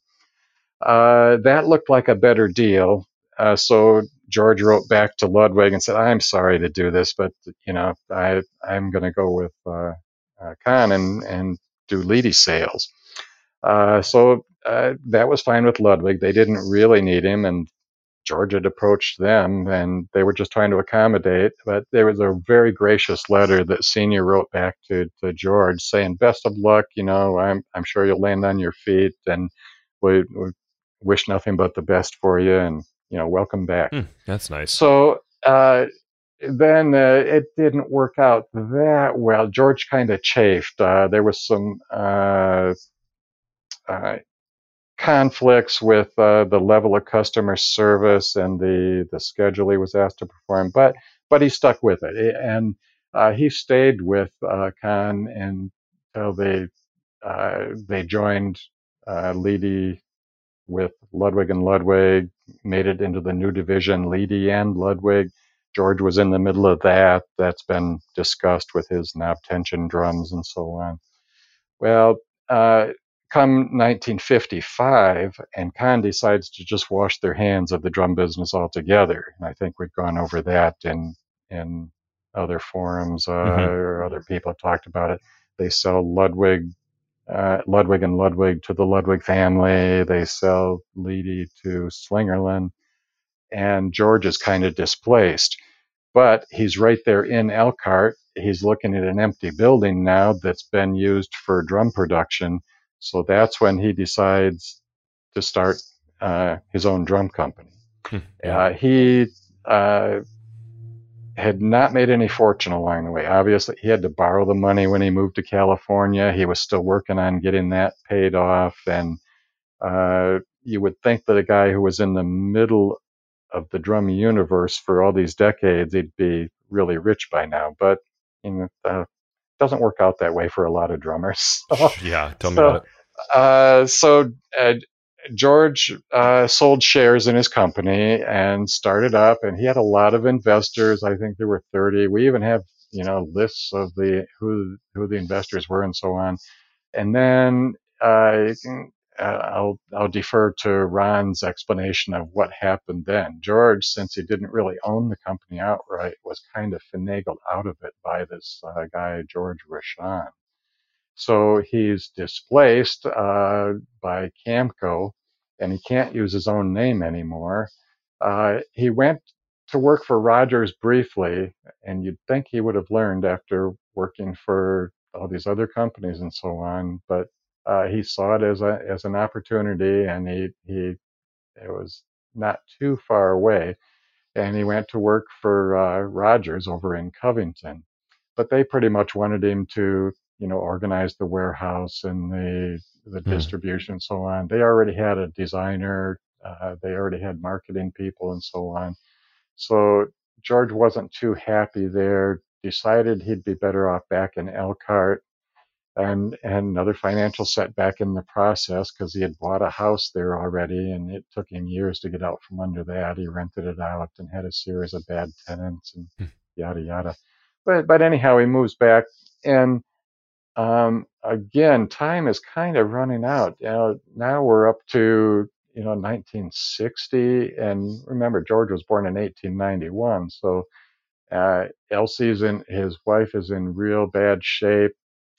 Uh, that looked like a better deal. Uh, so George wrote back to Ludwig and said, "I'm sorry to do this, but you know, I I'm going to go with uh, uh, Kahn and and do Leedy sales." Uh, so uh, that was fine with Ludwig. They didn't really need him, and George had approached them, and they were just trying to accommodate. But there was a very gracious letter that Senior wrote back to, to George saying, "Best of luck. You know, I'm I'm sure you'll land on your feet, and we, we wish nothing but the best for you, and you know, welcome back." Hmm. That's nice. So uh, then uh, it didn't work out that well. George kind of chafed. Uh, there was some uh, uh, conflicts with uh, the level of customer service and the the schedule he was asked to perform, but but he stuck with it, and uh, he stayed with uh, Kahn until they uh, they joined uh, Leedy with Ludwig and Ludwig, made it into the new division, Leedy and Ludwig. George was in the middle of that. That's been discussed with his knob tension drums and so on. Well, uh, come nineteen fifty-five, and Kahn decides to just wash their hands of the drum business altogether. And I think we've gone over that in in other forums, uh, Mm-hmm. or other people have talked about it. They sell Ludwig, uh, Ludwig and Ludwig to the Ludwig family. They sell Leedy to Slingerland, and George is kind of displaced. But he's right there in Elkhart. He's looking at an empty building now that's been used for drum production. So that's when he decides to start uh, his own drum company. Hmm. Yeah. Uh, he uh, had not made any fortune along the way. Obviously, he had to borrow the money when he moved to California. He was still working on getting that paid off. And uh, you would think that a guy who was in the middle of the drum universe for all these decades, he'd be really rich by now. But you know, uh, doesn't work out that way for a lot of drummers. So, Yeah, tell me about so, it. uh, so uh, George uh, sold shares in his company and started up, and he had a lot of investors. I think there were thirty. We even have you know lists of the who who the investors were and so on. And then uh, I'll I'll defer to Ron's explanation of what happened then. George, since he didn't really own the company outright, was kind of finagled out of it by this uh, guy George Rashan. So he's displaced uh, by Camco, and he can't use his own name anymore. Uh, he went to work for Rogers briefly, and you'd think he would have learned after working for all these other companies and so on. But uh, he saw it as a as an opportunity, and he he it was not too far away, and he went to work for uh, Rogers over in Covington. But they pretty much wanted him to, you know, organize the warehouse and the the Hmm. distribution and so on. They already had a designer, uh, they already had marketing people and so on. So George wasn't too happy there. Decided he'd be better off back in Elkhart, and and another financial setback in the process because he had bought a house there already, and it took him years to get out from under that. He rented it out and had a series of bad tenants and yada yada. But but anyhow, he moves back, and um, again, time is kind of running out. You know, now we're up to you know nineteen sixty, and remember George was born in eighteen ninety-one, so uh, Elsie's in his wife is in real bad shape.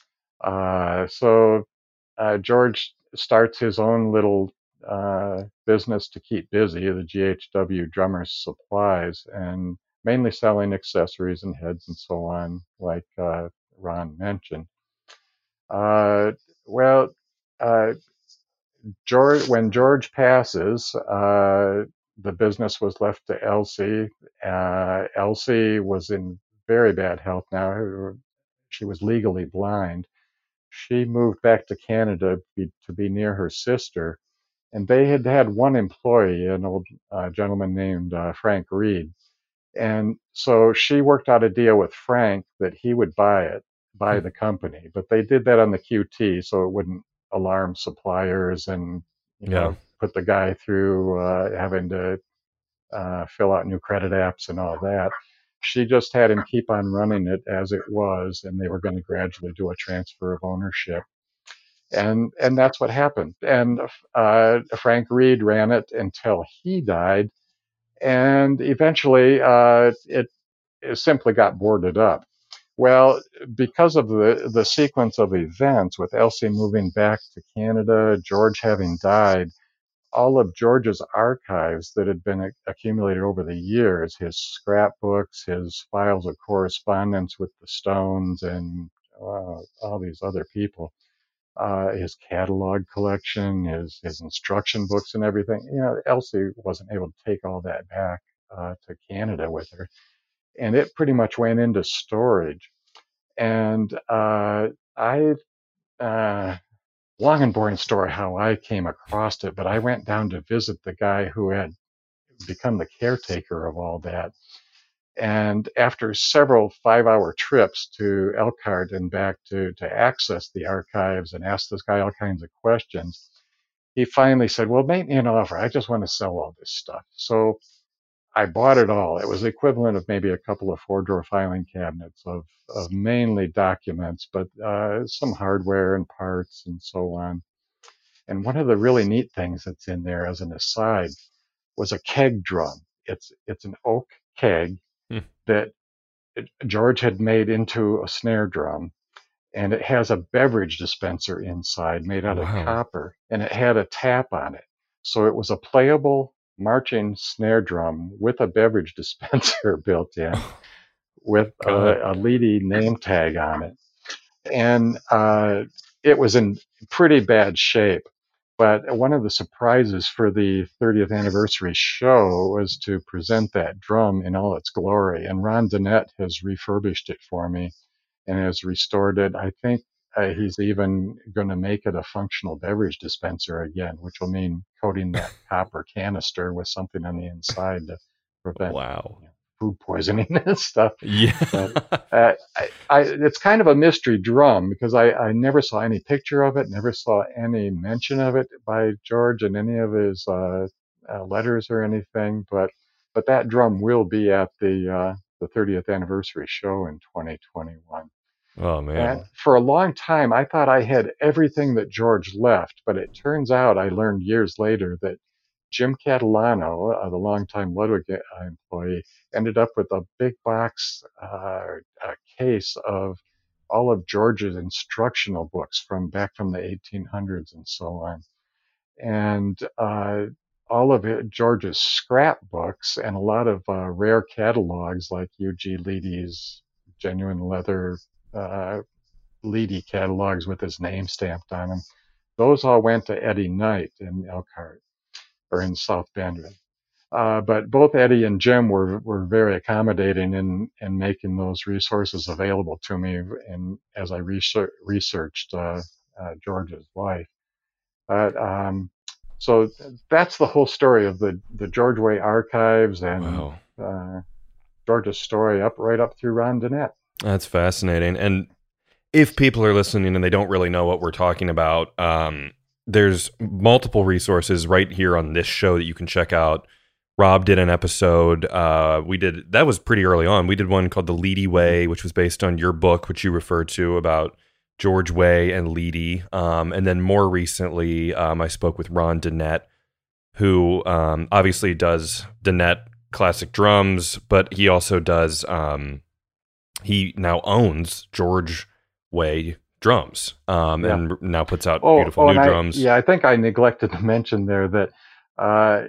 Uh, so uh, George starts his own little uh, business to keep busy, the G H W Drummers Supplies, and mainly selling accessories and heads and so on, like uh, Ron mentioned. Uh, well, uh, George, when George passes, uh, the business was left to Elsie. Uh, Elsie was in very bad health now. She was legally blind. She moved back to Canada be, to be near her sister, and they had had one employee, an old uh, gentleman named uh, Frank Reed. And so she worked out a deal with Frank that he would buy it, buy Hmm. the company. But they did that on the Q T so it wouldn't alarm suppliers and, you Yeah. know, put the guy through uh, having to uh, fill out new credit apps and all that. She just had him keep on running it as it was, and they were going to gradually do a transfer of ownership. And and that's what happened. And uh, Frank Reed ran it until he died, and eventually uh, it, it simply got boarded up. Well, because of the, the sequence of events with Elsie moving back to Canada, George having died, all of George's archives that had been accumulated over the years, his scrapbooks, his files of correspondence with the Stones and uh, all these other people, uh, his catalog collection, his, his instruction books and everything, you know, Elsie wasn't able to take all that back uh, to Canada with her. And it pretty much went into storage. And uh, I, uh, long and boring story how I came across it, but I went down to visit the guy who had become the caretaker of all that. And after several five hour trips to Elkhart and back to, to access the archives and ask this guy all kinds of questions, he finally said, well, make me an offer. I just want to sell all this stuff. So I bought it all. It was the equivalent of maybe a couple of four drawer filing cabinets of, of mainly documents, but uh, some hardware and parts and so on. And one of the really neat things that's in there as an aside was a keg drum. It's, it's an oak keg Hmm. that George had made into a snare drum, and it has a beverage dispenser inside made out of Wow. copper, and it had a tap on it. So it was a playable marching snare drum with a beverage dispenser built in with God. a, a Leedy name tag on it. And uh, it was in pretty bad shape, But one of the surprises for the thirtieth anniversary show was to present that drum in all its glory. And Ron Dennett has refurbished it for me and has restored it. I think uh, he's even going to make it a functional beverage dispenser again, which will mean coating that copper canister with something on the inside to prevent Wow. you know, food poisoning and stuff. Yeah. But uh, I, I, it's kind of a mystery drum because I, I never saw any picture of it, never saw any mention of it by George in any of his uh, uh, letters or anything. But but that drum will be at the uh, the thirtieth anniversary show in twenty twenty-one. Oh man. And for a long time, I thought I had everything that George left, but it turns out I learned years later that Jim Catalano, uh, the longtime Ludwig uh, employee, ended up with a big box uh, a case of all of George's instructional books from back from the eighteen hundreds and so on. And uh, all of it, George's scrapbooks and a lot of uh, rare catalogs like U G Leedy's genuine leather uh, Leedy catalogs with his name stamped on them. Those all went to Eddie Knight in Elkhart or in South Bend. Uh, but both Eddie and Jim were, were very accommodating in, in making those resources available to me. And as I research, researched uh, uh, George's life, but um, so that's the whole story of the the George Way archives and Wow. uh, George's story up right up through Ron Dennett. That's fascinating. And if people are listening and they don't really know what we're talking about, um, there's multiple resources right here on this show that you can check out. Rob did an episode. Uh, we did that was pretty early on. We did one called The Leedy Way, which was based on your book, which you referred to about George Way and Leedy. Um, and then more recently, um, I spoke with Ron Dennett, who um, obviously does Dennett classic drums, but he also does. Um, he now owns George Way drums, um, yeah. and now puts out oh, beautiful oh, new I, drums. Yeah, I think I neglected to mention there that uh,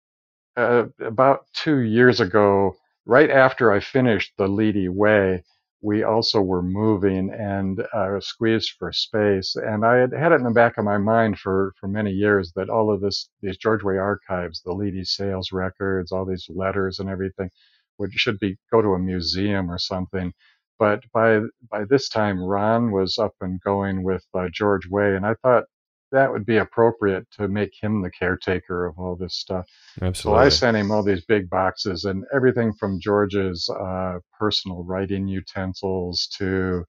uh, about two years ago, right after I finished The Leedy Way, we also were moving and uh, squeezed for space. And I had had it in the back of my mind for, for many years that all of this, these George Way archives, the Leedy sales records, all these letters and everything, would should be go to a museum or something. But by by this time, Ron was up and going with uh, George Way, and I thought that would be appropriate to make him the caretaker of all this stuff. Absolutely. So I sent him all these big boxes and everything from George's uh, personal writing utensils to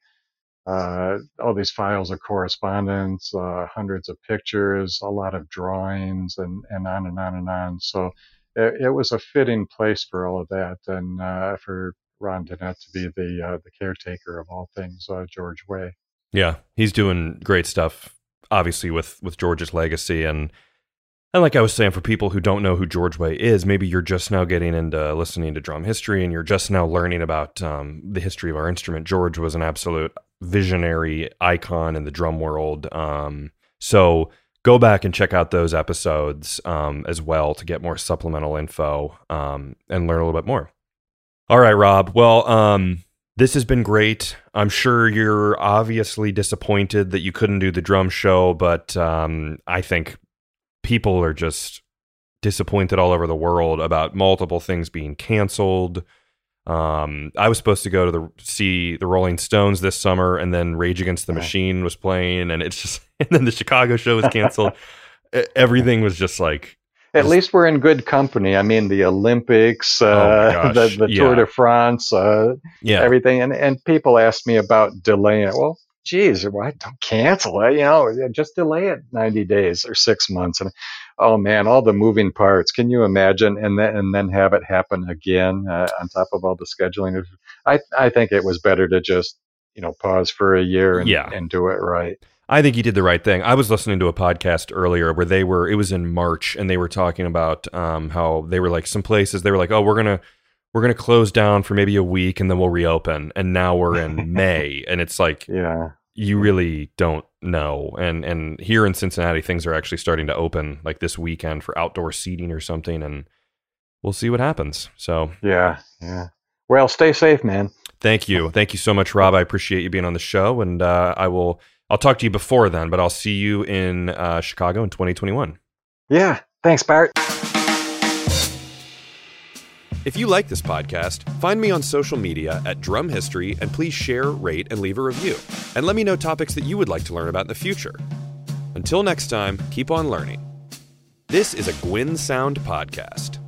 uh, all these files of correspondence, uh, hundreds of pictures, a lot of drawings, and, and on and on and on. So it, it was a fitting place for all of that, and uh, for Ron Dennett to be the uh, the caretaker of all things uh, George Way. Yeah, he's doing great stuff, obviously, with, with George's legacy. And and like I was saying, for people who don't know who George Way is, maybe you're just now getting into listening to drum history and you're just now learning about um, the history of our instrument. George was an absolute visionary icon in the drum world. Um, so go back and check out those episodes um, as well to get more supplemental info um, and learn a little bit more. All right, Rob. Well, um, this has been great. I'm sure you're obviously disappointed that you couldn't do the drum show, but um, I think people are just disappointed all over the world about multiple things being canceled. Um, I was supposed to go to the see the Rolling Stones this summer, and then Rage Against the Machine was playing, and it's just and then the Chicago show was canceled. Everything was just like. At least we're in good company. I mean, the Olympics, uh, oh the, the Tour yeah. de France, uh, yeah. everything. And, and people ask me about delaying it. Well, geez, why don't cancel it? You know, just delay it ninety days or six months. And oh man, all the moving parts. Can you imagine? And then and then have it happen again uh, on top of all the scheduling. I I think it was better to just you know pause for a year and, yeah. and do it right. I think you did the right thing. I was listening to a podcast earlier where they were, it was in March, and they were talking about um, how they were like some places, they were like, oh, we're going to, we're going to close down for maybe a week and then we'll reopen. And now we're in May, and it's like, yeah, you really don't know. And, and here in Cincinnati, things are actually starting to open like this weekend for outdoor seating or something, and we'll see what happens. So yeah, yeah. Well, stay safe, man. Thank you. Thank you so much, Rob. I appreciate you being on the show, and uh, I will, I'll talk to you before then, but I'll see you in uh, Chicago in twenty twenty-one. Yeah. Thanks, Bart. If you like this podcast, find me on social media at Drum History, and please share, rate, and leave a review. And let me know topics that you would like to learn about in the future. Until next time, keep on learning. This is a Gwyn Sound podcast.